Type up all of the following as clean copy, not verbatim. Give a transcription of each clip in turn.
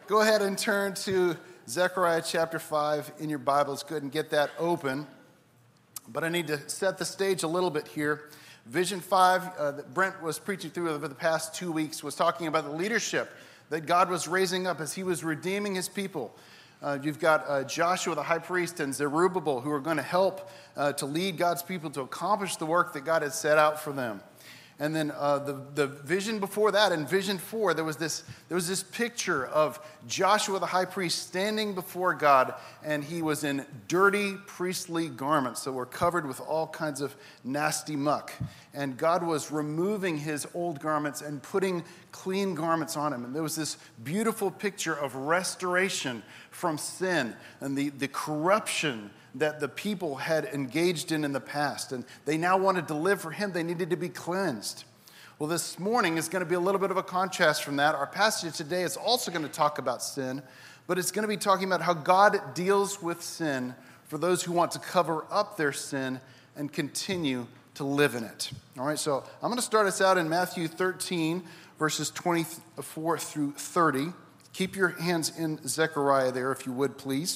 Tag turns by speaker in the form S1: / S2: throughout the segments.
S1: Go ahead and turn to Zechariah chapter 5 in your Bibles. Go ahead and get that open. But I need to set the stage a little bit here. Vision 5 that Brent was preaching through over the past 2 weeks was talking about the leadership that God was raising up as he was redeeming his people. You've got Joshua the high priest and Zerubbabel who are going to help to lead God's people to accomplish the work that God had set out for them. And then the vision before that, in Vision 4, there was this picture of Joshua the high priest standing before God, and he was in dirty priestly garments that were covered with all kinds of nasty muck. And God was removing his old garments and putting clean garments on him. And there was this beautiful picture of restoration from sin and the corruption that the people had engaged in the past. And they now wanted to live for him. They needed to be cleansed. Well, this morning is going to be a little bit of a contrast from that. Our passage today is also going to talk about sin, but it's going to be talking about how God deals with sin for those who want to cover up their sin and continue to live in it. All right, so I'm going to start us out in Matthew 13, verses 24 through 30. Keep your hands in Zechariah there, if you would, please.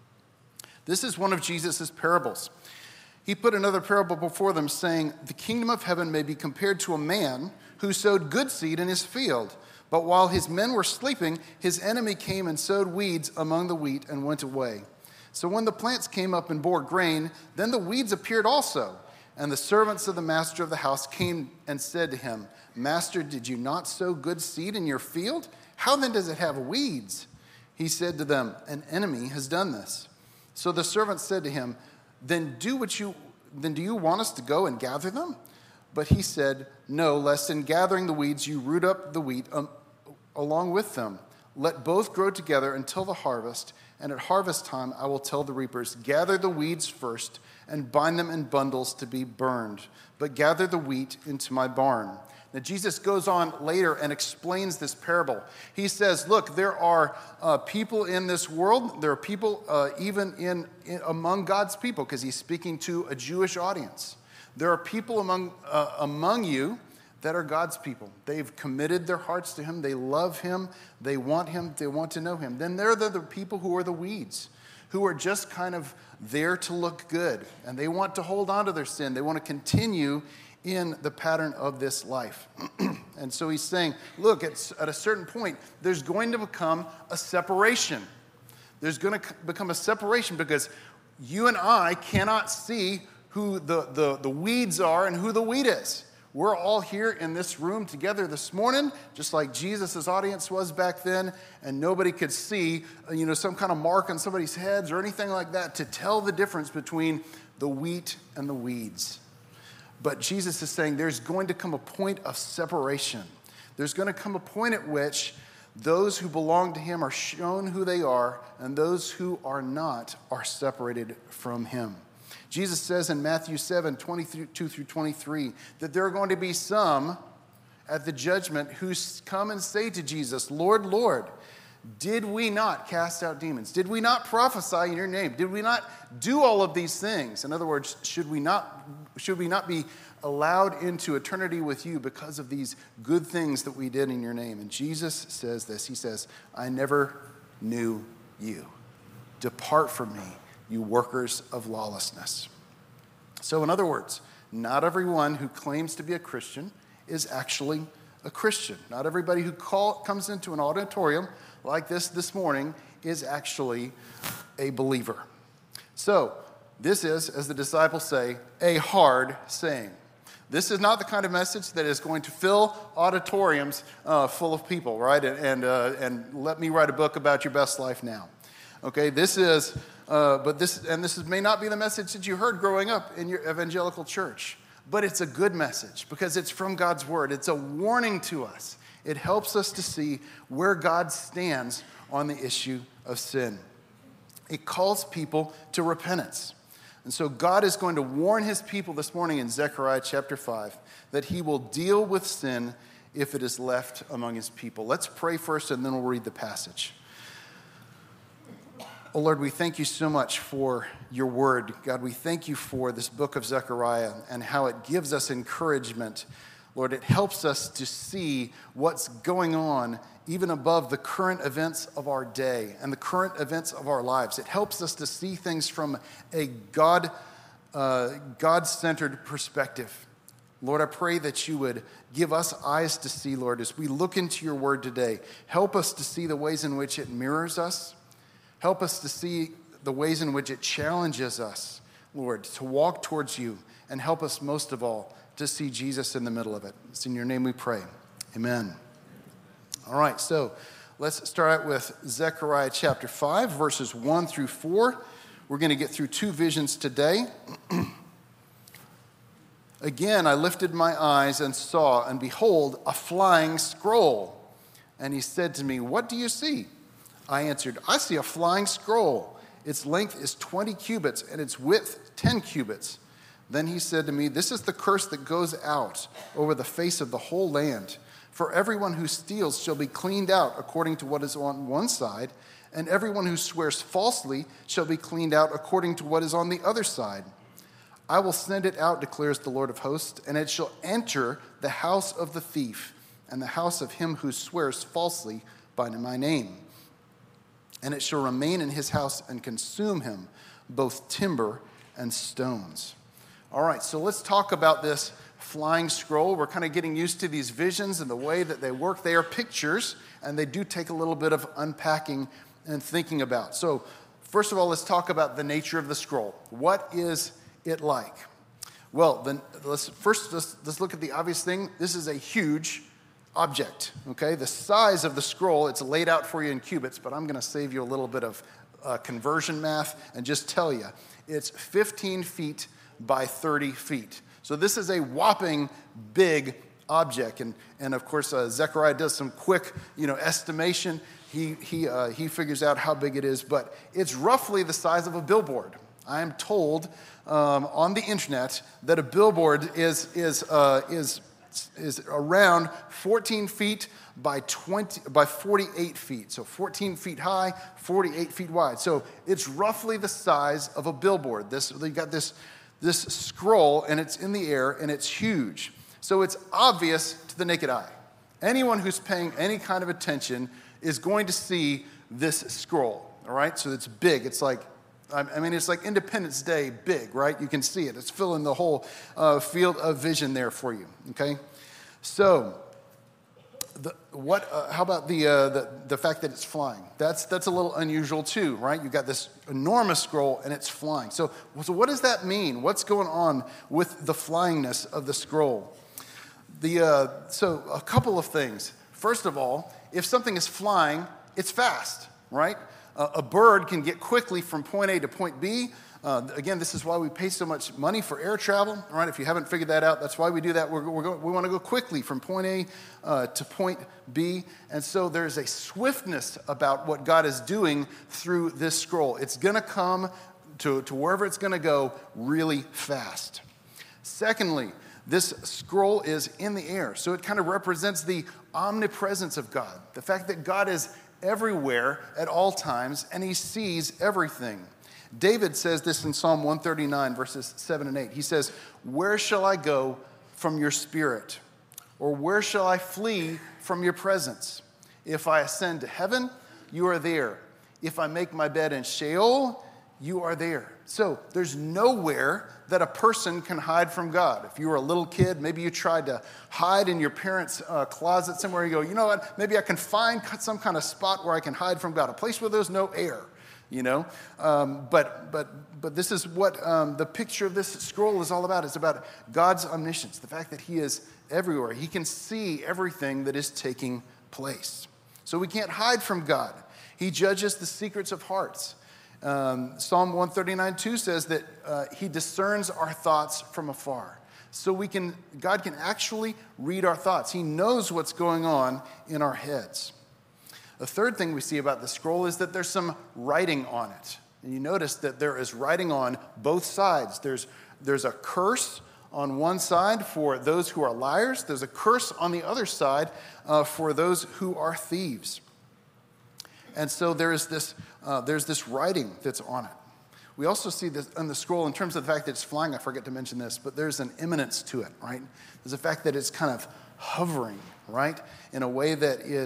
S1: This is one of Jesus' parables. He put another parable before them, saying, "The kingdom of heaven may be compared to a man who sowed good seed in his field. But while his men were sleeping, his enemy came and sowed weeds among the wheat and went away. So when the plants came up and bore grain, then the weeds appeared also. And the servants of the master of the house came and said to him, 'Master, did you not sow good seed in your field? How then does it have weeds?' He said to them, 'An enemy has done this.' So the servants said to him, Then do you want us to go and gather them?' But he said, 'No, lest in gathering the weeds you root up the wheat along with them. Let both grow together until the harvest, and at harvest time I will tell the reapers, gather the weeds first and bind them in bundles to be burned, but gather the wheat into my barn.'" Now, Jesus goes on later and explains this parable. He says, look, there are people in this world. There are people even among God's people, because he's speaking to a Jewish audience. There are people among you that are God's people. They've committed their hearts to him. They love him. They want him. They want to know him. Then there are the people who are the weeds, who are just kind of there to look good. And they want to hold on to their sin. They want to continue in the pattern of this life. And so he's saying, look, at a certain point, there's going to become a separation. There's going to become a separation because you and I cannot see who the weeds are and who the wheat is. We're all here in this room together this morning, just like Jesus' audience was back then, and nobody could see, some kind of mark on somebody's heads or anything like that to tell the difference between the wheat and the weeds. But Jesus is saying there's going to come a point of separation. There's going to come a point at which those who belong to him are shown who they are, and those who are not are separated from him. Jesus says in Matthew 7, 22 through 23, that there are going to be some at the judgment who come and say to Jesus, "Lord, Lord, did we not cast out demons? Did we not prophesy in your name? Did we not do all of these things?" In other words, should we not be allowed into eternity with you because of these good things that we did in your name? And Jesus says this. He says, "I never knew you. Depart from me, you workers of lawlessness." So in other words, not everyone who claims to be a Christian is actually a Christian. Not everybody who comes into an auditorium like this morning is actually a believer. So this is, as the disciples say, a hard saying. This is not the kind of message that is going to fill auditoriums full of people, right? And let me write a book about your best life now. Okay, this may not be the message that you heard growing up in your evangelical church, but it's a good message because it's from God's word. It's a warning to us. It helps us to see where God stands on the issue of sin. It calls people to repentance. And so God is going to warn his people this morning in Zechariah chapter 5 that he will deal with sin if it is left among his people. Let's pray first and then we'll read the passage. Oh Lord, we thank you so much for your word. God, we thank you for this book of Zechariah and how it gives us encouragement. Lord, it helps us to see what's going on even above the current events of our day and the current events of our lives. It helps us to see things from a God-centered perspective. Lord, I pray that you would give us eyes to see, Lord, as we look into your word today. Help us to see the ways in which it mirrors us. Help us to see the ways in which it challenges us, Lord, to walk towards you. And help us most of all to see Jesus in the middle of it. It's in your name we pray. Amen. All right, so let's start out with Zechariah chapter 5, verses 1 through 4. We're going to get through 2 visions today. Again, I lifted my eyes and saw, and behold, a flying scroll. And he said to me, "What do you see?" I answered, "I see a flying scroll. Its length is 20 cubits, and its width 10 cubits. Then he said to me, "This is the curse that goes out over the face of the whole land. For everyone who steals shall be cleaned out according to what is on one side, and everyone who swears falsely shall be cleaned out according to what is on the other side. I will send it out, declares the Lord of hosts, and it shall enter the house of the thief and the house of him who swears falsely by my name. And it shall remain in his house and consume him, both timber and stones." All right, so let's talk about this flying scroll. We're kind of getting used to these visions and the way that they work. They are pictures, and they do take a little bit of unpacking and thinking about. So first of all, let's talk about the nature of the scroll. What is it like? Well, then let's look at the obvious thing. This is a huge object, okay? The size of the scroll, it's laid out for you in cubits, but I'm going to save you a little bit of conversion math and just tell you it's 15 feet by 30 feet. So this is a whopping big object. And of course, Zechariah does some quick, estimation. He figures out how big it is, but it's roughly the size of a billboard. I am told on the internet that a billboard is around 14 feet by 48 feet. So 14 feet high, 48 feet wide. So it's roughly the size of a billboard. You got this scroll, and it's in the air, and it's huge. So it's obvious to the naked eye. Anyone who's paying any kind of attention is going to see this scroll, all right? So it's big. It's like, it's like Independence Day big, right? You can see it. It's filling the whole field of vision there for you, okay? So how about the fact that it's flying? That's a little unusual too, right? You've got this enormous scroll and it's flying. So what does that mean? What's going on with the flyingness of the scroll? So a couple of things. First of all, if something is flying, it's fast, right? A bird can get quickly from point A to point B. Again, this is why we pay so much money for air travel, right? If you haven't figured that out, that's why we do that. We want to go quickly from point A to point B. And so there's a swiftness about what God is doing through this scroll. It's going to come to wherever it's going to go really fast. Secondly, this scroll is in the air. So it kind of represents the omnipresence of God, the fact that God is everywhere at all times, and he sees everything. David says this in Psalm 139, verses 7 and 8. He says, "Where shall I go from your spirit? Or where shall I flee from your presence? If I ascend to heaven, you are there. If I make my bed in Sheol, you are there." So there's nowhere that a person can hide from God. If you were a little kid, maybe you tried to hide in your parents' closet somewhere. You go, you know what, maybe I can find some kind of spot where I can hide from God, a place where there's no air, But this is what the picture of this scroll is all about. It's about God's omniscience, the fact that he is everywhere. He can see everything that is taking place. So we can't hide from God. He judges the secrets of hearts. Psalm 139:2 says that he discerns our thoughts from afar. So God can actually read our thoughts. He knows what's going on in our heads. The third thing we see about the scroll is that there's some writing on it. And you notice that there is writing on both sides. There's a curse on one side for those who are liars. There's a curse on the other side for those who are thieves. And so there's this writing that's on it. We also see this on the scroll in terms of the fact that it's flying. I forgot to mention this, but there's an imminence to it, right? There's the fact that it's kind of hovering, right, in a way that is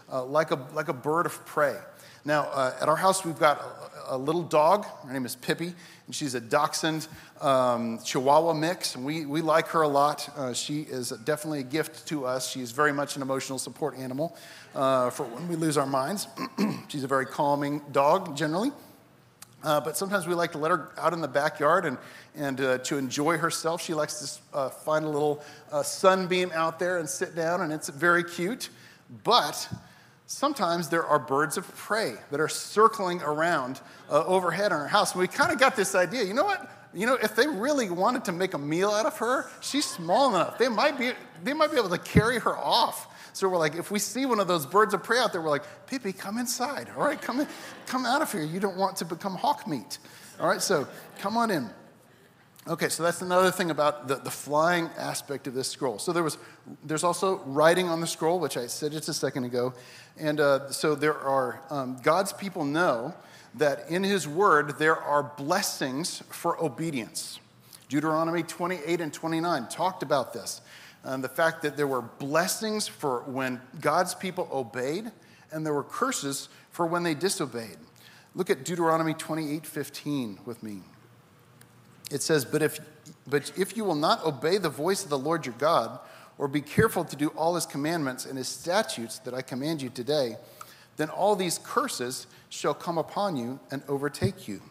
S1: like a bird of prey. Now, at our house, we've got a little dog. Her name is Pippi, and she's a Dachshund Chihuahua mix, and we like her a lot. She is definitely a gift to us. She is very much an emotional support animal for when we lose our minds. She's a very calming dog, generally. But sometimes we like to let her out in the backyard and to enjoy herself. She likes to find a little sunbeam out there and sit down, and it's very cute. But sometimes there are birds of prey that are circling around overhead on our house. And we kind of got this idea, you know what? If they really wanted to make a meal out of her, she's small enough. They might be able to carry her off. So we're like, if we see one of those birds of prey out there, we're like, Pippi, come inside. All right, come out of here. You don't want to become hawk meat. All right, so come on in. Okay, so that's another thing about the flying aspect of this scroll. So there's also writing on the scroll, which I said just a second ago. And so there are, God's people know that in his word there are blessings for obedience. Deuteronomy 28 and 29 talked about this. The fact that there were blessings for when God's people obeyed, and there were curses for when they disobeyed. Look at Deuteronomy 28:15 with me. It says, but if you will not obey the voice of the Lord your God, or be careful to do all his commandments and his statutes that I command you today, then all these curses shall come upon you and overtake you.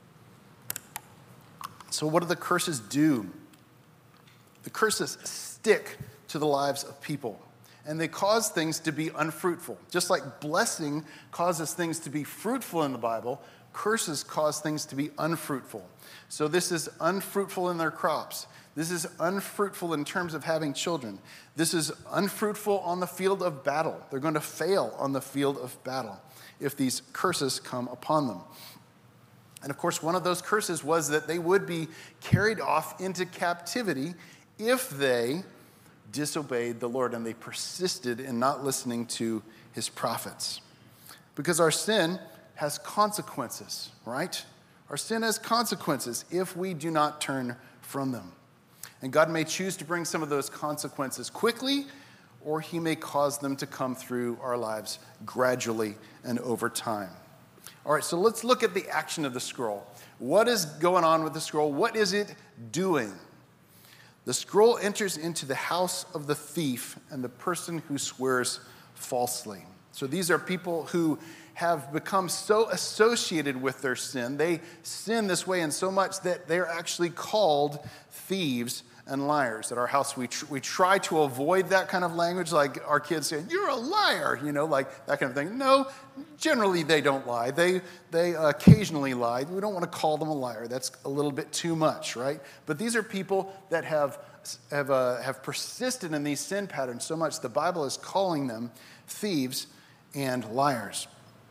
S1: So what do the curses do? The curses stick to the lives of people, and they cause things to be unfruitful. Just like blessing causes things to be fruitful in the Bible, curses cause things to be unfruitful. So this is unfruitful in their crops. This is unfruitful in terms of having children. This is unfruitful on the field of battle. They're going to fail on the field of battle if these curses come upon them. And of course, one of those curses was that they would be carried off into captivity if they disobeyed the Lord and they persisted in not listening to his prophets. Because our sin has consequences, right? Our sin has consequences if we do not turn from them. And God may choose to bring some of those consequences quickly, or he may cause them to come through our lives gradually and over time. All right, so let's look at the action of the scroll. What is going on with the scroll? What is it doing? The scroll enters into the house of the thief and the person who swears falsely. So these are people who have become so associated with their sin. They sin this way in so much that they're actually called thieves and liars. At our house, we try to avoid that kind of language, like our kids saying, "You're a liar," like that kind of thing. No, generally they don't lie. They occasionally lie. We don't want to call them a liar. That's a little bit too much, right? But these are people that have persisted in these sin patterns so much, the Bible is calling them thieves and liars.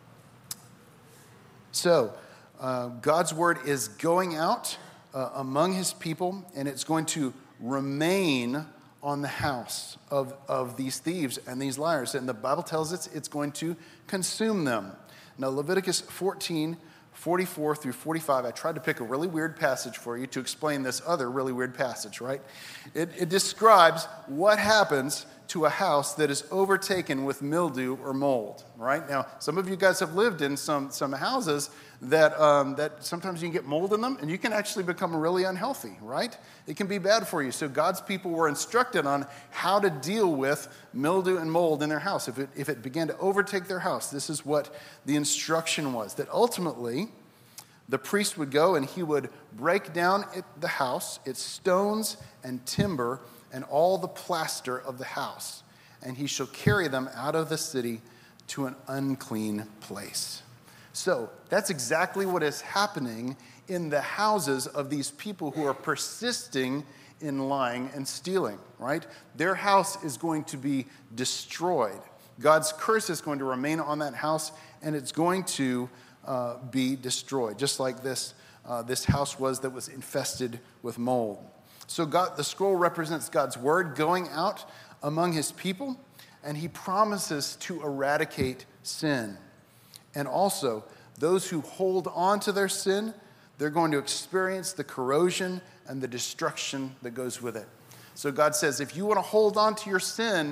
S1: So, God's word is going out among his people, and it's going to remain on the house of these thieves and these liars. And the Bible tells us it's going to consume them. Now, Leviticus 14, 44 through 45, I tried to pick a really weird passage for you to explain this other really weird passage, right? It describes what happens to a house that is overtaken with mildew or mold, right? Now, some of you guys have lived in some houses that sometimes you can get mold in them, and you can actually become really unhealthy, right? It can be bad for you. So God's people were instructed on how to deal with mildew and mold in their house. If it began to overtake their house, this is what the instruction was, that ultimately the priest would go and he would break down the house, its stones and timber, and all the plaster of the house, and he shall carry them out of the city to an unclean place. So that's exactly what is happening in the houses of these people who are persisting in lying and stealing, right? Their house is going to be destroyed. God's curse is going to remain on that house, and it's going to be destroyed, just like this house was that was infested with mold. So the scroll represents God's word going out among his people, and he promises to eradicate sin. And also, those who hold on to their sin, they're going to experience the corrosion and the destruction that goes with it. So God says, if you want to hold on to your sin,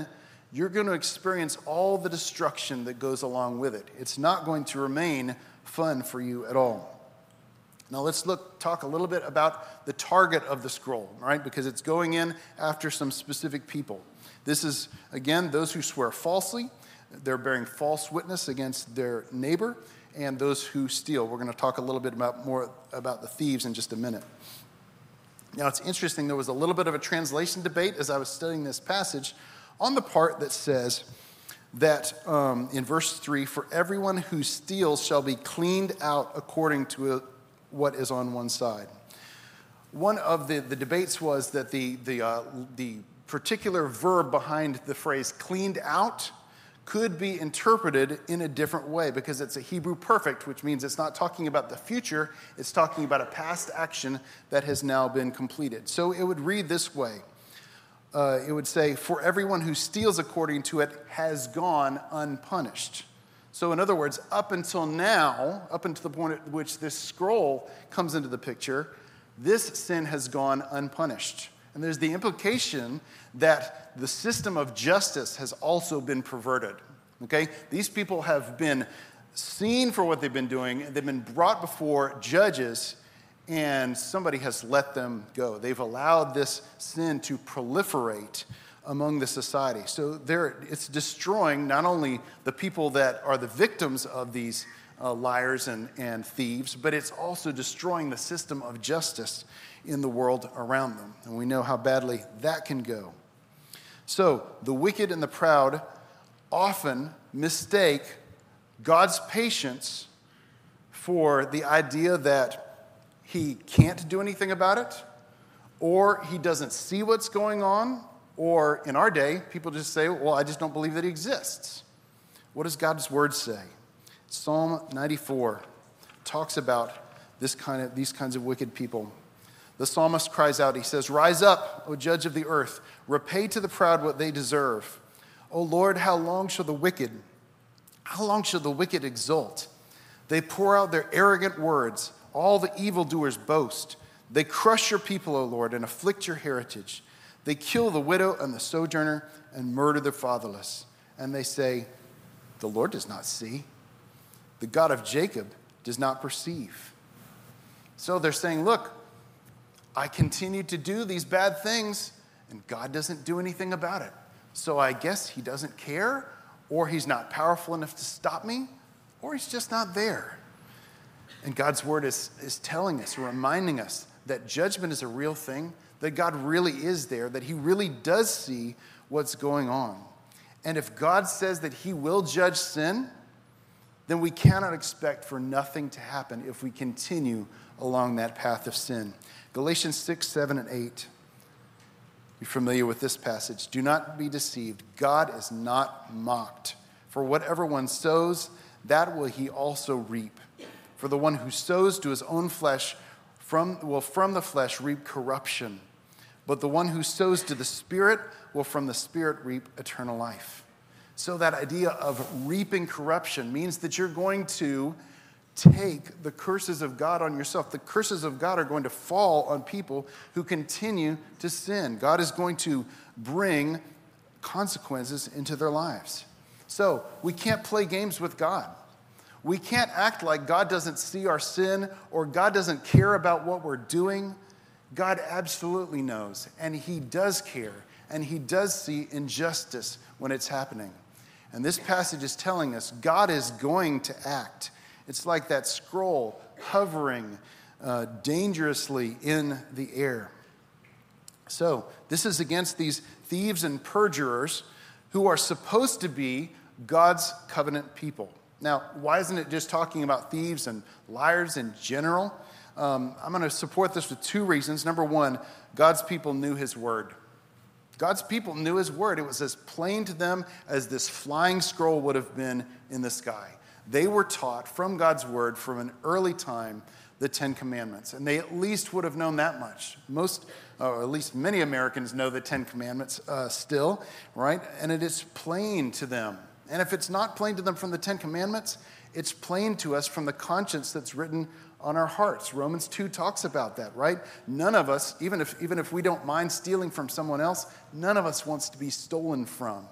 S1: you're going to experience all the destruction that goes along with it. It's not going to remain fun for you at all. Now let's talk a little bit about the target of the scroll, right? Because it's going in after some specific people. This is, again, those who swear falsely. They're bearing false witness against their neighbor, and those who steal. We're going to talk a little bit more about the thieves in just a minute. Now it's interesting, there was a little bit of a translation debate as I was studying this passage on the part that says that in verse 3, for everyone who steals shall be cleaned out according to what is on one side. One of the debates was that the particular verb behind the phrase cleaned out could be interpreted in a different way because it's a Hebrew perfect, which means it's not talking about the future, it's talking about a past action that has now been completed. So it would read this way. It would say, for everyone who steals according to it has gone unpunished. So in other words, up until now, up until the point at which this scroll comes into the picture, this sin has gone unpunished. And there's the implication that the system of justice has also been perverted. Okay? These people have been seen for what they've been doing. They've been brought before judges, and somebody has let them go. They've allowed this sin to proliferate among the society. So it's destroying not only the people that are the victims of these liars and thieves, but it's also destroying the system of justice in the world around them. And we know how badly that can go. So the wicked and the proud often mistake God's patience for the idea that he can't do anything about it, or he doesn't see what's going on, or in our day, people just say, well, I just don't believe that he exists. What does God's word say? Psalm 94 talks about these kinds of wicked people. The psalmist cries out, he says, rise up, O judge of the earth, repay to the proud what they deserve. O Lord, how long shall the wicked exult? They pour out their arrogant words, all the evildoers boast. They crush your people, O Lord, and afflict your heritage. They kill the widow and the sojourner and murder the fatherless. And they say, the Lord does not see. The God of Jacob does not perceive. So they're saying, look, I continue to do these bad things, and God doesn't do anything about it. So I guess he doesn't care, or he's not powerful enough to stop me, or he's just not there. And God's word is telling us, reminding us that judgment is a real thing, that God really is there, that he really does see what's going on. And if God says that he will judge sin, then we cannot expect for nothing to happen if we continue along that path of sin. Galatians 6, 7, and 8. You're familiar with this passage. Do not be deceived. God is not mocked. For whatever one sows, that will he also reap. For the one who sows to his own flesh will from the flesh reap corruption. But the one who sows to the Spirit will from the Spirit reap eternal life. So that idea of reaping corruption means that you're going to take the curses of God on yourself. The curses of God are going to fall on people who continue to sin. God is going to bring consequences into their lives. So we can't play games with God. We can't act like God doesn't see our sin or God doesn't care about what we're doing. God absolutely knows, and he does care, and he does see injustice when it's happening. And this passage is telling us God is going to act. It's like that scroll hovering dangerously in the air. So this is against these thieves and perjurers who are supposed to be God's covenant people. Now, why isn't it just talking about thieves and liars in general? I'm going to support this with two reasons. Number one, God's people knew his word. God's people knew his word. It was as plain to them as this flying scroll would have been in the sky. They were taught from God's word from an early time the Ten Commandments, and they at least would have known that much. Or at least many Americans know the Ten Commandments still, right? And it is plain to them. And if it's not plain to them from the Ten Commandments, it's plain to us from the conscience that's written on our hearts. Romans 2 talks about that, right? None of us, even if we don't mind stealing from someone else, none of us wants to be stolen from.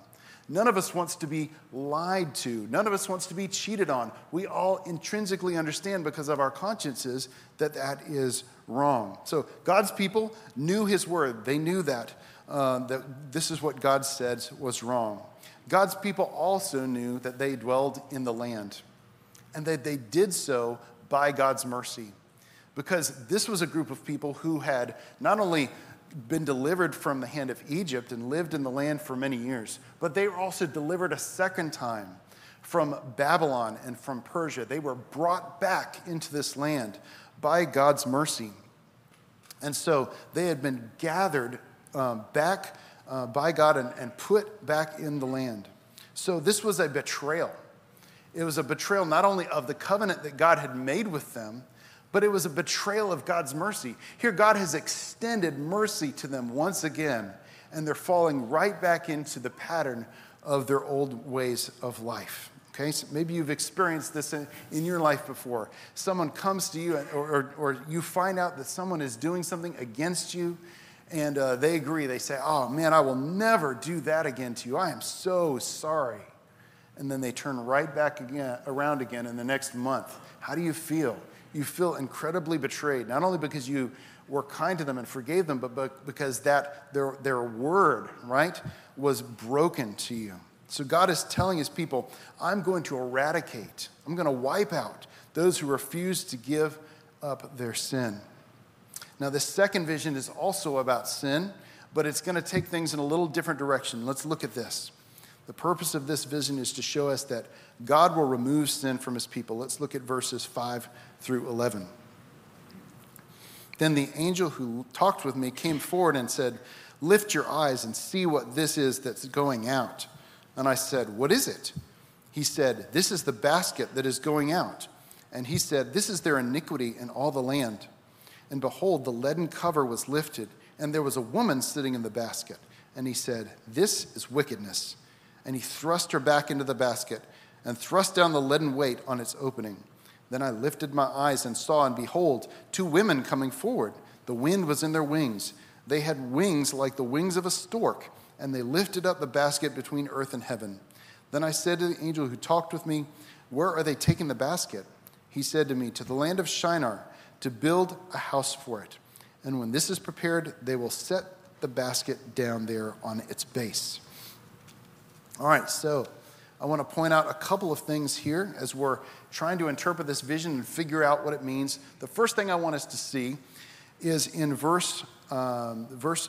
S1: None of us wants to be lied to. None of us wants to be cheated on. We all intrinsically understand because of our consciences that that is wrong. So God's people knew his word. They knew that this is what God said was wrong. God's people also knew that they dwelled in the land and that they did so by God's mercy, because this was a group of people who had not only been delivered from the hand of Egypt and lived in the land for many years, but they were also delivered a second time from Babylon and from Persia. They were brought back into this land by God's mercy. And so they had been gathered back by God and put back in the land. So this was a betrayal. It was a betrayal not only of the covenant that God had made with them, but it was a betrayal of God's mercy. Here, God has extended mercy to them once again, and they're falling right back into the pattern of their old ways of life. Okay, so maybe you've experienced this in your life before. Someone comes to you, or you find out that someone is doing something against you, and they agree. They say, "Oh man, I will never do that again to you. I am so sorry." And then they turn right back around again in the next month. How do you feel? You feel incredibly betrayed, not only because you were kind to them and forgave them, but because that their word, right, was broken to you. So God is telling his people, I'm going to eradicate, I'm going to wipe out those who refuse to give up their sin. Now, this second vision is also about sin, but it's going to take things in a little different direction. Let's look at this. The purpose of this vision is to show us that God will remove sin from his people. Let's look at verses 5 through 11. Then the angel who talked with me came forward and said, "Lift your eyes and see what this is that's going out." And I said, "What is it?" He said, "This is the basket that is going out." And he said, "This is their iniquity in all the land." And behold, the leaden cover was lifted, and there was a woman sitting in the basket. And he said, "This is wickedness." And he thrust her back into the basket and thrust down the leaden weight on its opening. Then I lifted my eyes and saw, and behold, two women coming forward. The wind was in their wings. They had wings like the wings of a stork, and they lifted up the basket between earth and heaven. Then I said to the angel who talked with me, "Where are they taking the basket?" He said to me, "To the land of Shinar, to build a house for it. And when this is prepared, they will set the basket down there on its base." All right, so I want to point out a couple of things here as we're trying to interpret this vision and figure out what it means. The first thing I want us to see is in verse 5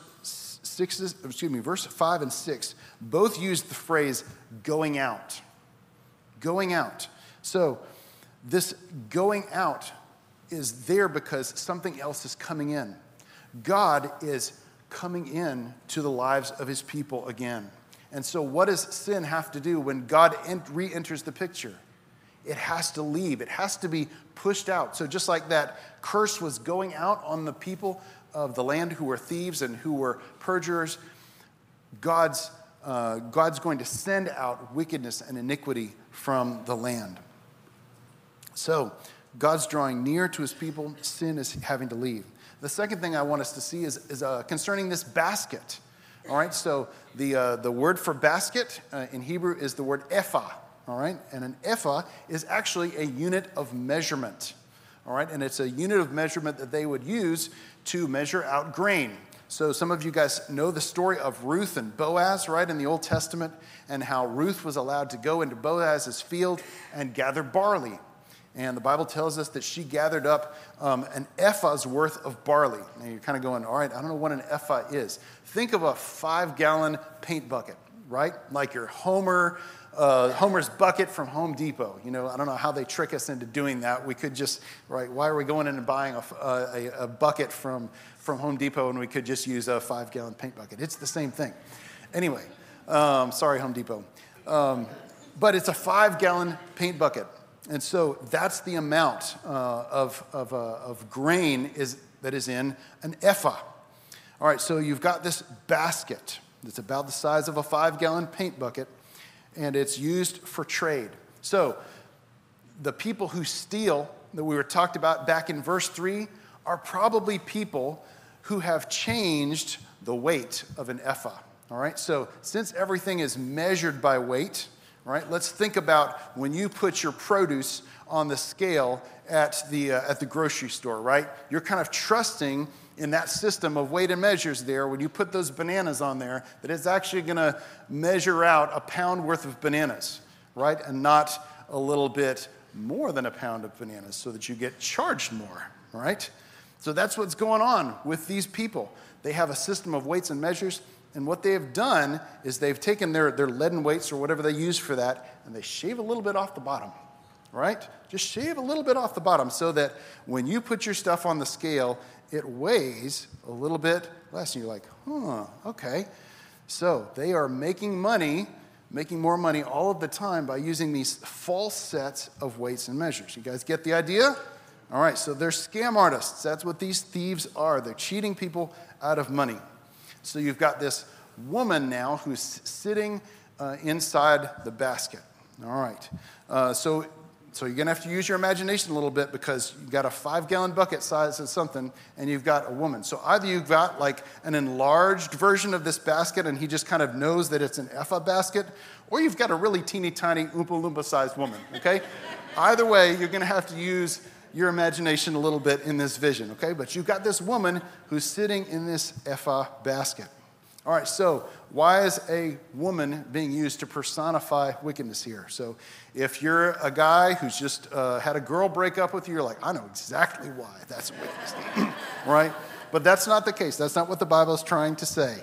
S1: and 6. Both use the phrase "going out." Going out. So this going out is there because something else is coming in. God is coming in to the lives of his people again. And so what does sin have to do when God re-enters the picture? It has to leave. It has to be pushed out. So just like that curse was going out on the people of the land who were thieves and who were perjurers, God's going to send out wickedness and iniquity from the land. So God's drawing near to his people. Sin is having to leave. The second thing I want us to see is concerning this basket. All right, so the word for basket in Hebrew is the word ephah. All right, and an ephah is actually a unit of measurement. All right, and it's a unit of measurement that they would use to measure out grain. So some of you guys know the story of Ruth and Boaz, right, in the Old Testament, and how Ruth was allowed to go into Boaz's field and gather barley. And the Bible tells us that she gathered up an ephah's worth of barley. And you're kind of going, all right, I don't know what an ephah is. Think of a 5-gallon paint bucket, right? Like your Homer's bucket from Home Depot. You know, I don't know how they trick us into doing that. We could just, right, why are we going in and buying a bucket from Home Depot when we could just use a 5-gallon paint bucket? It's the same thing. Anyway, sorry, Home Depot. But it's a 5-gallon paint bucket. And so that's the amount of grain that is in an ephah. All right, so you've got this basket that's about the size of a 5-gallon paint bucket, and it's used for trade. So the people who steal that we were talked about back in verse 3 are probably people who have changed the weight of an ephah. All right, so since everything is measured by weight, right, let's think about when you put your produce on the scale at the grocery store, right? You're kind of trusting in that system of weight and measures there when you put those bananas on there that it's actually going to measure out a pound worth of bananas, right? And not a little bit more than a pound of bananas so that you get charged more, right? So that's what's going on with these people. They have a system of weights and measures, and what they have done is they've taken their leaden weights or whatever they use for that, and they shave a little bit off the bottom, right? Just shave a little bit off the bottom so that when you put your stuff on the scale, it weighs a little bit less. And you're like, okay. So they are making more money all of the time by using these false sets of weights and measures. You guys get the idea? All right, so they're scam artists. That's what these thieves are. They're cheating people out of money. So you've got this woman now who's sitting inside the basket. All right, so you're going to have to use your imagination a little bit because you've got a 5-gallon bucket size of something and you've got a woman. So either you've got like an enlarged version of this basket and he just kind of knows that it's an Effa basket, or you've got a really teeny tiny Oompa Loompa sized woman, okay? Either way, you're going to have to use your imagination a little bit in this vision, okay? But you've got this woman who's sitting in this Effa basket. All right, so why is a woman being used to personify wickedness here? So if you're a guy who's just had a girl break up with you, you're like, I know exactly why that's wickedness, right? But that's not the case. That's not what the Bible is trying to say.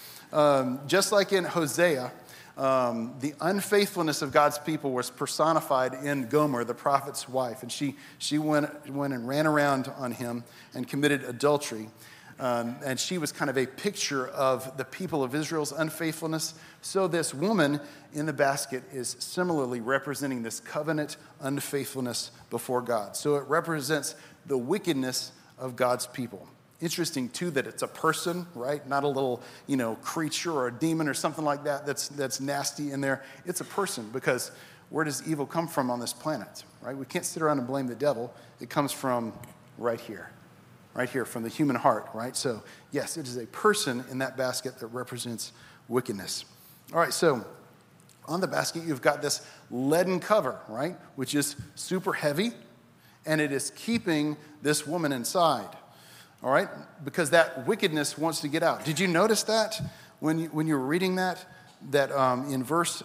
S1: Just like in Hosea, the unfaithfulness of God's people was personified in Gomer, the prophet's wife, and she went and ran around on him and committed adultery. And she was kind of a picture of the people of Israel's unfaithfulness. So this woman in the basket is similarly representing this covenant unfaithfulness before God. So it represents the wickedness of God's people. Interesting, too, that it's a person, right? Not a little, creature or a demon or something like that that's nasty in there. It's a person, because where does evil come from on this planet, right? We can't sit around and blame the devil. It comes from right here, from the human heart, right? So, yes, it is a person in that basket that represents wickedness. All right, so on the basket, you've got this leaden cover, right, which is super heavy, and it is keeping this woman inside. All right, because that wickedness wants to get out. Did you notice that when you were reading that in verse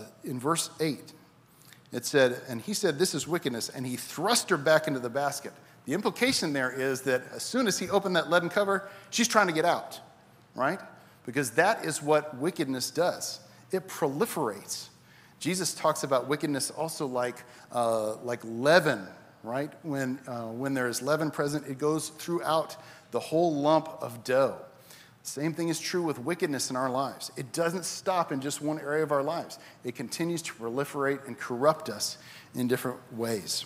S1: 8, it said, and he said, this is wickedness, and he thrust her back into the basket. The implication there is that as soon as he opened that leaden cover, she's trying to get out, right? Because that is what wickedness does. It proliferates. Jesus talks about wickedness also like leaven, right? When there is leaven present, it goes throughout the whole lump of dough. Same thing is true with wickedness in our lives. It doesn't stop in just one area of our lives. It continues to proliferate and corrupt us in different ways.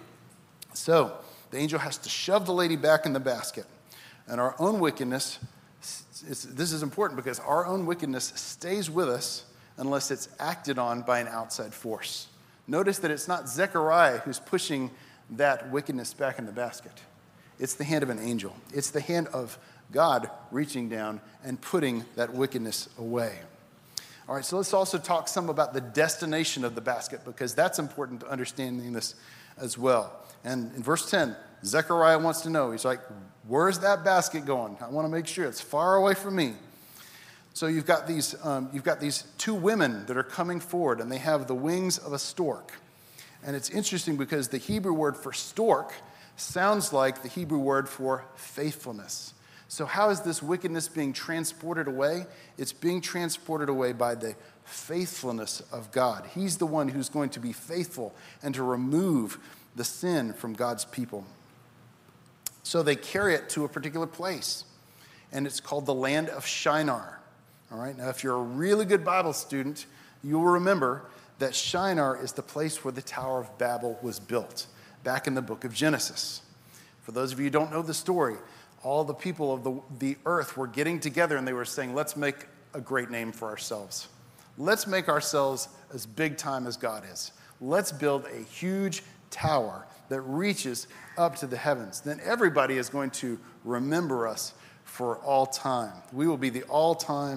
S1: So the angel has to shove the lady back in the basket. And our own wickedness, this is important because our own wickedness stays with us unless it's acted on by an outside force. Notice that it's not Zechariah who's pushing that wickedness back in the basket. It's the hand of an angel. It's the hand of God reaching down and putting that wickedness away. All right, so let's also talk some about the destination of the basket, because that's important to understanding this as well. And in verse 10, Zechariah wants to know. He's like, where's that basket going? I want to make sure it's far away from me. So you've got these two women that are coming forward, and they have the wings of a stork. And it's interesting because the Hebrew word for stork sounds like the Hebrew word for faithfulness. So how is this wickedness being transported away? It's being transported away by the faithfulness of God. He's the one who's going to be faithful and to remove the sin from God's people. So they carry it to a particular place, and it's called the land of Shinar. All right, now if you're a really good Bible student, you will remember that Shinar is the place where the Tower of Babel was built, back in the book of Genesis. For those of you who don't know the story, all the people of the earth were getting together and they were saying, let's make a great name for ourselves. Let's make ourselves as big time as God is. Let's build a huge tower that reaches up to the heavens. Then everybody is going to remember us for all time. We will be the all-time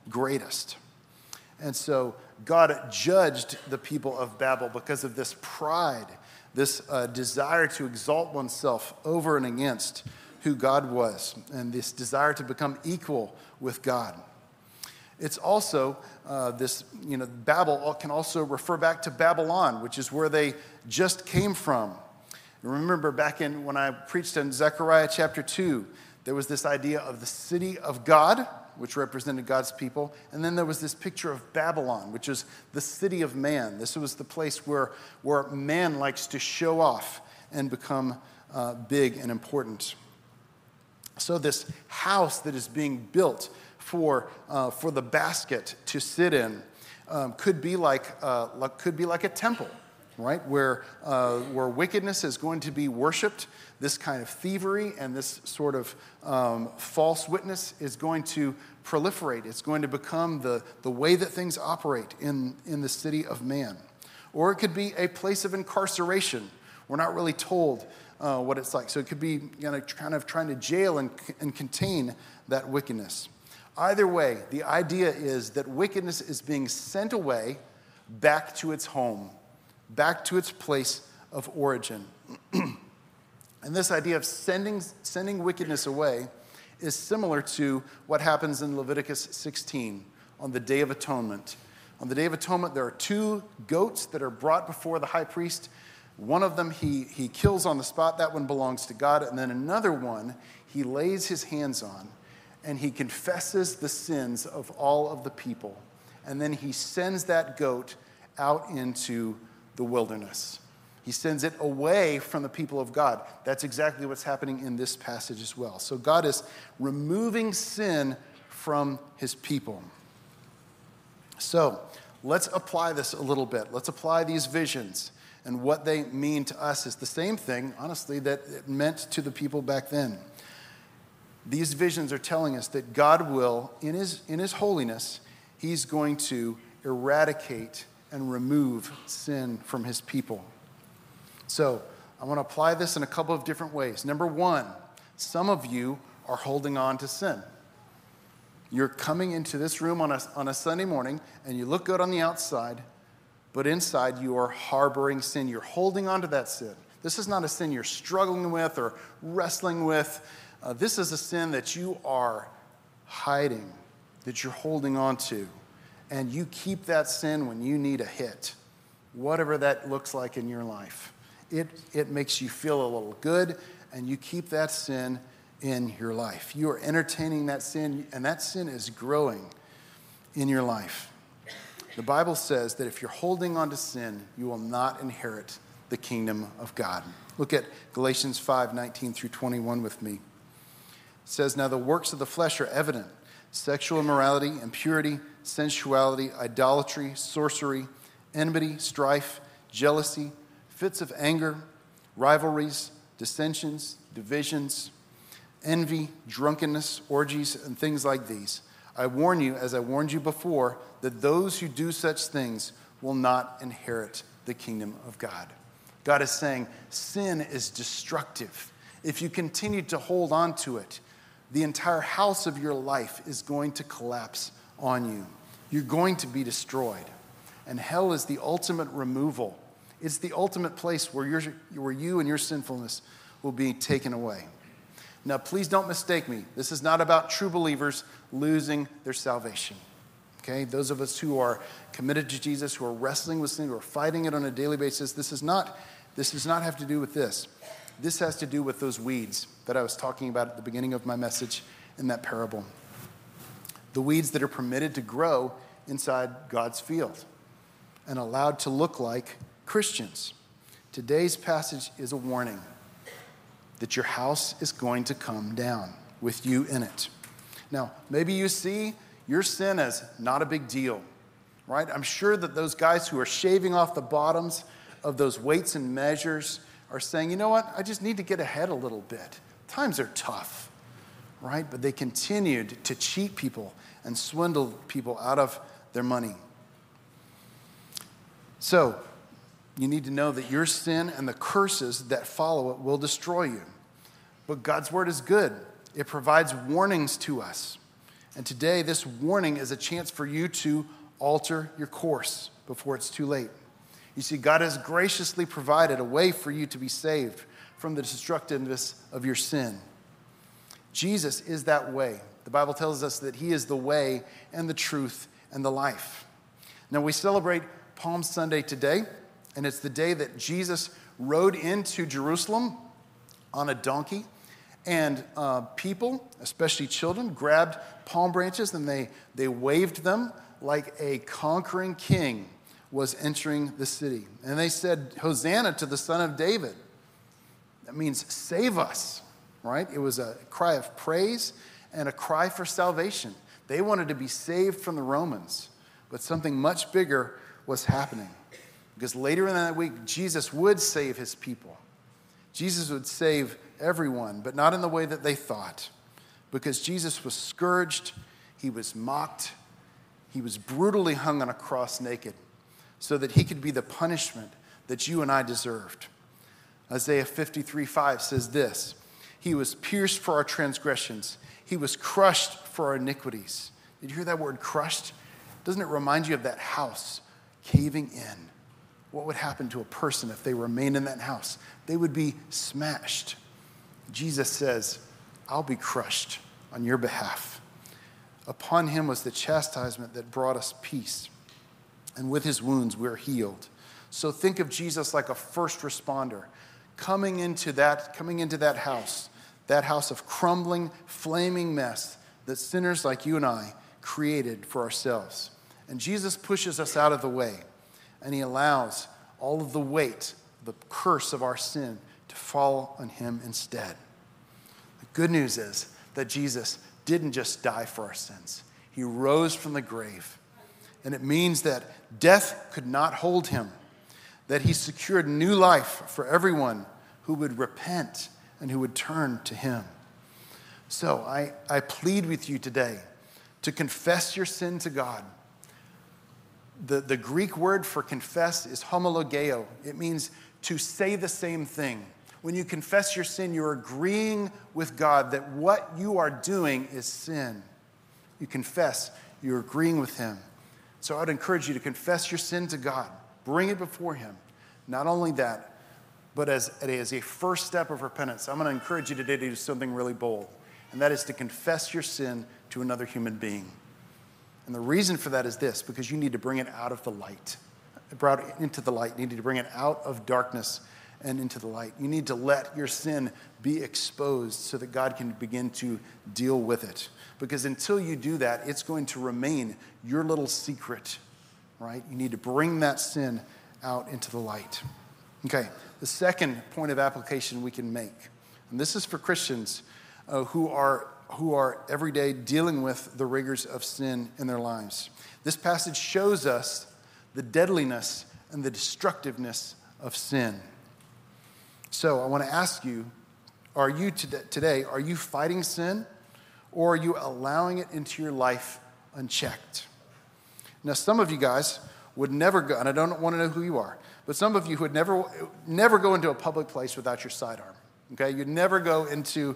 S1: greatest. And so God judged the people of Babel because of this pride, this desire to exalt oneself over and against who God was, and this desire to become equal with God. It's also Babel can also refer back to Babylon, which is where they just came from. Remember back in when I preached in Zechariah chapter 2, there was this idea of the city of God, which represented God's people. And then there was this picture of Babylon, which is the city of man. This was the place where man likes to show off and become big and important. So this house that is being built for the basket to sit in could be like a temple, right? Where wickedness is going to be worshipped. This kind of thievery and this sort of false witness is going to proliferate. It's going to become the way that things operate in the city of man. Or it could be a place of incarceration. We're not really told what it's like. So it could be kind of trying to jail and contain that wickedness. Either way, the idea is that wickedness is being sent away back to its home, back to its place of origin. And this idea of sending wickedness away is similar to what happens in Leviticus 16 on the Day of Atonement. On the Day of Atonement, there are 2 goats that are brought before the high priest. One of them he kills on the spot. That one belongs to God. And then another one he lays his hands on, and he confesses the sins of all of the people. And then he sends that goat out into the wilderness. He sends it away from the people of God. That's exactly what's happening in this passage as well. So God is removing sin from his people. So let's apply this a little bit. Let's apply these visions. And what they mean to us is the same thing, honestly, that it meant to the people back then. These visions are telling us that God will, in his holiness, he's going to eradicate and remove sin from his people. So I want to apply this in a couple of different ways. Number one, some of you are holding on to sin. You're coming into this room on a Sunday morning, and you look good on the outside, but inside you are harboring sin. You're holding on to that sin. This is not a sin you're struggling with or wrestling with. This is a sin that you are hiding, that you're holding on to. And you keep that sin when you need a hit, whatever that looks like in your life. It makes you feel a little good, and you keep that sin in your life. You are entertaining that sin, and that sin is growing in your life. The Bible says that if you're holding on to sin, you will not inherit the kingdom of God. Look at Galatians 5:19 through 21 with me. It says, "Now the works of the flesh are evident: sexual immorality, impurity, sensuality, idolatry, sorcery, enmity, strife, jealousy, fits of anger, rivalries, dissensions, divisions, envy, drunkenness, orgies, and things like these. I warn you, as I warned you before, that those who do such things will not inherit the kingdom of God." God is saying sin is destructive. If you continue to hold on to it, the entire house of your life is going to collapse on you. You're going to be destroyed. And hell is the ultimate removal. It's the ultimate place where you and your sinfulness will be taken away. Now, please don't mistake me. This is not about true believers losing their salvation. Okay? Those of us who are committed to Jesus, who are wrestling with sin, who are fighting it on a daily basis, this does not have to do with this. This has to do with those weeds that I was talking about at the beginning of my message in that parable. The weeds that are permitted to grow inside God's field and allowed to look like Christians. Today's passage is a warning that your house is going to come down with you in it. Now, maybe you see your sin as not a big deal, right? I'm sure that those guys who are shaving off the bottoms of those weights and measures are saying, you know what, I just need to get ahead a little bit. Times are tough, right? But they continued to cheat people and swindle people out of their money. So, you need to know that your sin and the curses that follow it will destroy you. But God's word is good. It provides warnings to us. And today, this warning is a chance for you to alter your course before it's too late. You see, God has graciously provided a way for you to be saved from the destructiveness of your sin. Jesus is that way. The Bible tells us that he is the way and the truth and the life. Now, we celebrate Palm Sunday today, and it's the day that Jesus rode into Jerusalem on a donkey. And people, especially children, grabbed palm branches and they waved them like a conquering king was entering the city. And they said, "Hosanna to the Son of David." That means save us, right? It was a cry of praise and a cry for salvation. They wanted to be saved from the Romans, but something much bigger was happening. Because later in that week, Jesus would save his people. Jesus would save everyone, but not in the way that they thought. Because Jesus was scourged, he was mocked, he was brutally hung on a cross naked so that he could be the punishment that you and I deserved. Isaiah 53:5 says this, "He was pierced for our transgressions. He was crushed for our iniquities." Did you hear that word, crushed? Doesn't it remind you of that house caving in? What would happen to a person if they remained in that house? They would be smashed. Jesus says, "I'll be crushed on your behalf." Upon him was the chastisement that brought us peace, and with his wounds we're healed. So think of Jesus like a first responder coming into that house of crumbling, flaming mess that sinners like you and I created for ourselves. And Jesus pushes us out of the way, and he allows all of the weight, the curse of our sin, to fall on him instead. The good news is that Jesus didn't just die for our sins. He rose from the grave. And it means that death could not hold him, that he secured new life for everyone who would repent and who would turn to him. So I plead with you today to confess your sin to God. The Greek word for confess is homologeo. It means to say the same thing. When you confess your sin, you're agreeing with God that what you are doing is sin. You confess, you're agreeing with him. So I'd encourage you to confess your sin to God. Bring it before him. Not only that, but as a first step of repentance, I'm going to encourage you today to do something really bold, and that is to confess your sin to another human being. And the reason for that is this, because you need to bring it out of the light. Brought it into the light. You need to bring it out of darkness and into the light. You need to let your sin be exposed so that God can begin to deal with it. Because until you do that, it's going to remain your little secret, right? You need to bring that sin out into the light. Okay, the second point of application we can make, and this is for Christians who are every day dealing with the rigors of sin in their lives. This passage shows us the deadliness and the destructiveness of sin. So I want to ask you, are you fighting sin, or are you allowing it into your life unchecked? Now, some of you guys would never go, and I don't want to know who you are, but some of you would never go into a public place without your sidearm. Okay, you'd never go into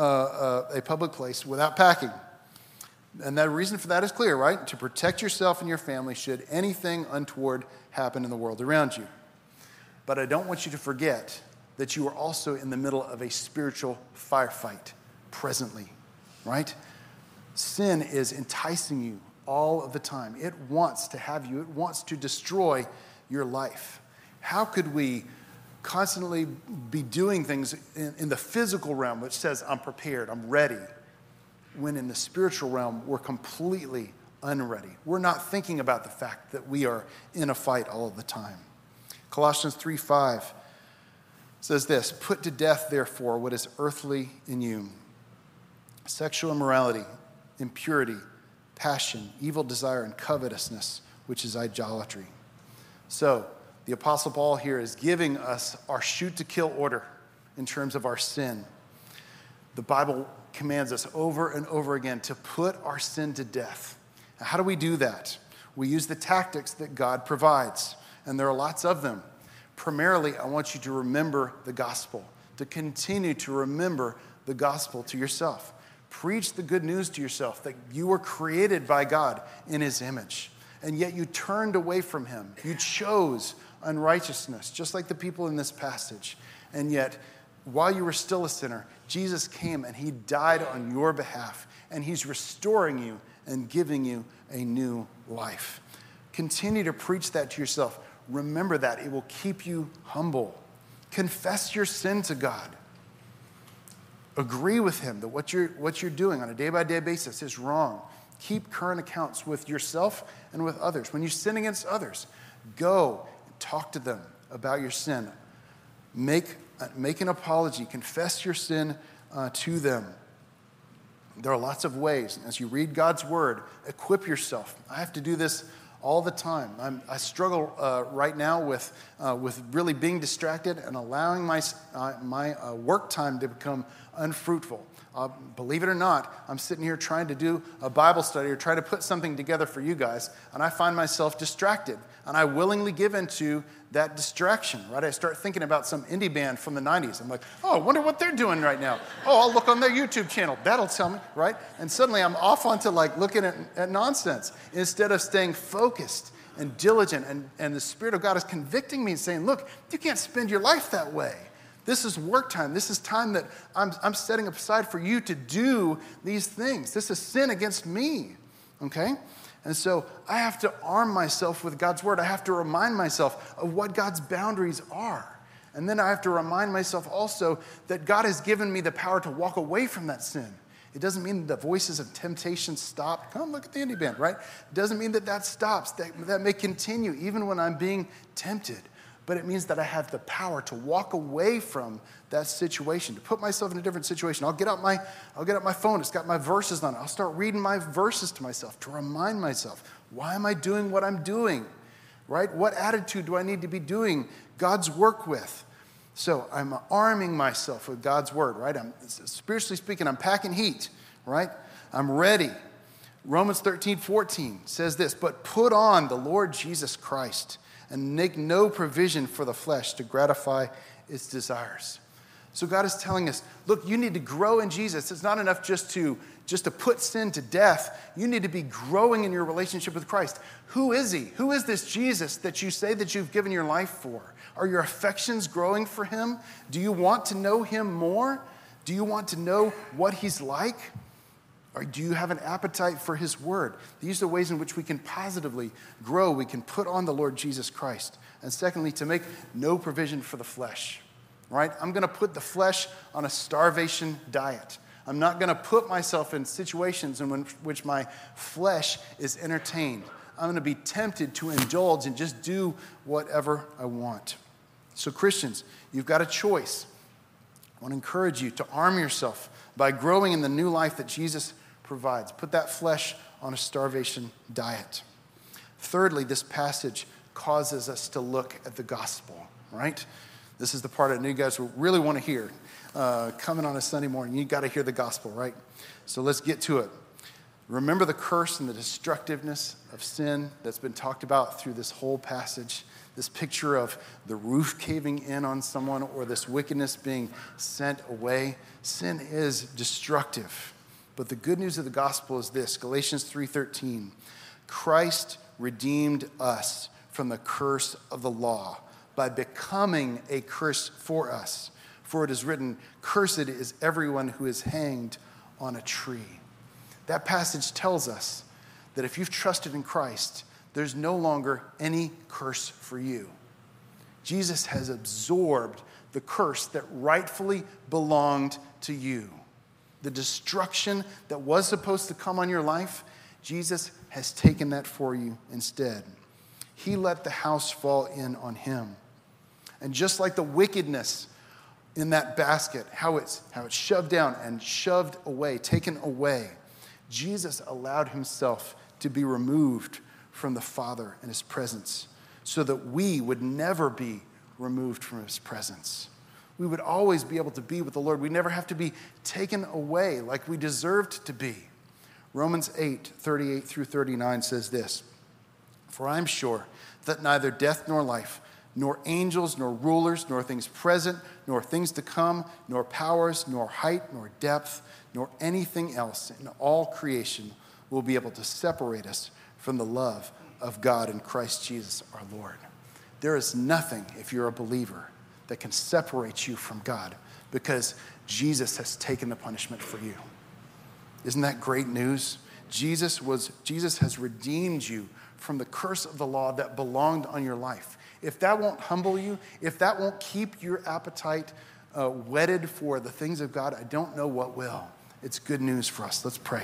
S1: a public place without packing. And the reason for that is clear, right? To protect yourself and your family should anything untoward happen in the world around you. But I don't want you to forget that you are also in the middle of a spiritual firefight presently, right? Sin is enticing you all of the time. It wants to have you. It wants to destroy your life. How could we constantly be doing things in the physical realm which says, I'm prepared, I'm ready, when in the spiritual realm, we're completely unready? We're not thinking about the fact that we are in a fight all of the time. Colossians 3:5 says this, "Put to death, therefore, what is earthly in you, sexual immorality, impurity, passion, evil desire, and covetousness, which is idolatry." So, the Apostle Paul here is giving us our shoot-to-kill order in terms of our sin. The Bible commands us over and over again to put our sin to death. Now, how do we do that? We use the tactics that God provides, and there are lots of them. Primarily, I want you to remember the gospel, to continue to remember the gospel to yourself. Preach the good news to yourself that you were created by God in his image, and yet you turned away from him. You chose unrighteousness, just like the people in this passage. And yet, while you were still a sinner, Jesus came and he died on your behalf, and he's restoring you and giving you a new life. Continue to preach that to yourself. Remember that. It will keep you humble. Confess your sin to God. Agree with him that what you're doing on a day-by-day basis is wrong. Keep current accounts with yourself and with others. When you sin against others, go and talk to them about your sin. Make an apology. Confess your sin to them. There are lots of ways. As you read God's word, equip yourself. I have to do this all the time. I struggle right now with really being distracted and allowing my work time to become unfruitful. Believe it or not, I'm sitting here trying to do a Bible study or try to put something together for you guys, and I find myself distracted. And I willingly give into that distraction, right? I start thinking about some indie band from the 90s. I'm like, oh, I wonder what they're doing right now. Oh, I'll look on their YouTube channel. That'll tell me, right? And suddenly I'm off onto like looking at nonsense instead of staying focused and diligent. And the Spirit of God is convicting me and saying, look, you can't spend your life that way. This is work time. This is time that I'm setting aside for you to do these things. This is sin against me, okay? And so I have to arm myself with God's word. I have to remind myself of what God's boundaries are. And then I have to remind myself also that God has given me the power to walk away from that sin. It doesn't mean that the voices of temptation stop. Come look at the indie band, right? It doesn't mean that stops. That may continue even when I'm being tempted. But it means that I have the power to walk away from that situation, to put myself in a different situation. I'll get out my phone. It's got my verses on it. I'll start reading my verses to myself to remind myself, why am I doing what I'm doing, right? What attitude do I need to be doing God's work with? So I'm arming myself with God's word, right? Spiritually speaking, I'm packing heat, right? I'm ready. Romans 13:14 says this, but put on the Lord Jesus Christ and make no provision for the flesh to gratify its desires. So God is telling us, look, you need to grow in Jesus. It's not enough just to put sin to death. You need to be growing in your relationship with Christ. Who is he? Who is this Jesus that you say that you've given your life for? Are your affections growing for him? Do you want to know him more? Do you want to know what he's like? Or do you have an appetite for his word? These are ways in which we can positively grow. We can put on the Lord Jesus Christ. And secondly, to make no provision for the flesh, right? I'm going to put the flesh on a starvation diet. I'm not going to put myself in situations in which my flesh is entertained. I'm going to be tempted to indulge and just do whatever I want. So Christians, you've got a choice. I want to encourage you to arm yourself by growing in the new life that Jesus provides. Put that flesh on a starvation diet. Thirdly, this passage causes us to look at the gospel, right? This is the part that you guys will really want to hear. Coming on a Sunday morning, you got to hear the gospel, right? So let's get to it. Remember the curse and the destructiveness of sin that's been talked about through this whole passage. This picture of the roof caving in on someone or this wickedness being sent away. Sin is destructive. But the good news of the gospel is this, Galatians 3:13. Christ redeemed us from the curse of the law by becoming a curse for us. For it is written, cursed is everyone who is hanged on a tree. That passage tells us that if you've trusted in Christ, there's no longer any curse for you. Jesus has absorbed the curse that rightfully belonged to you. The destruction that was supposed to come on your life, Jesus has taken that for you instead. He let the house fall in on him. And just like the wickedness in that basket, how it's shoved down and shoved away, taken away, Jesus allowed himself to be removed from the Father and his presence so that we would never be removed from his presence. We would always be able to be with the Lord. We never have to be taken away like we deserved to be. Romans 8:38 through 39 says this, for I'm sure that neither death nor life, nor angels, nor rulers, nor things present, nor things to come, nor powers, nor height, nor depth, nor anything else in all creation will be able to separate us from the love of God in Christ Jesus our Lord. There is nothing, if you're a believer, that can separate you from God because Jesus has taken the punishment for you. Isn't that great news? Jesus has redeemed you from the curse of the law that belonged on your life. If that won't humble you, if that won't keep your appetite whetted for the things of God, I don't know what will. It's good news for us. Let's pray.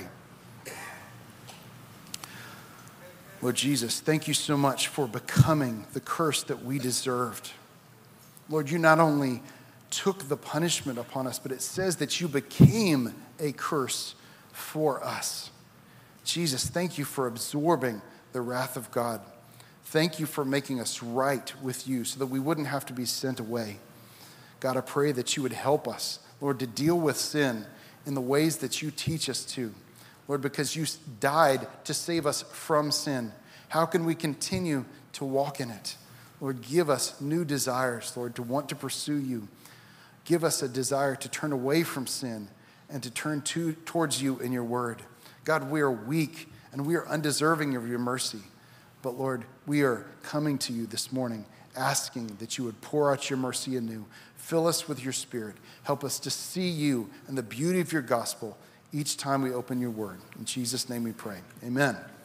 S1: Lord Jesus, thank you so much for becoming the curse that we deserved. Lord, you not only took the punishment upon us, but it says that you became a curse for us. Jesus, thank you for absorbing the wrath of God. Thank you for making us right with you so that we wouldn't have to be sent away. God, I pray that you would help us, Lord, to deal with sin in the ways that you teach us to. Lord, because you died to save us from sin. How can we continue to walk in it? Lord, give us new desires, Lord, to want to pursue you. Give us a desire to turn away from sin and to turn towards you in your word. God, we are weak and we are undeserving of your mercy. But Lord, we are coming to you this morning, asking that you would pour out your mercy anew. Fill us with your spirit. Help us to see you and the beauty of your gospel each time we open your word. In Jesus' name we pray. Amen.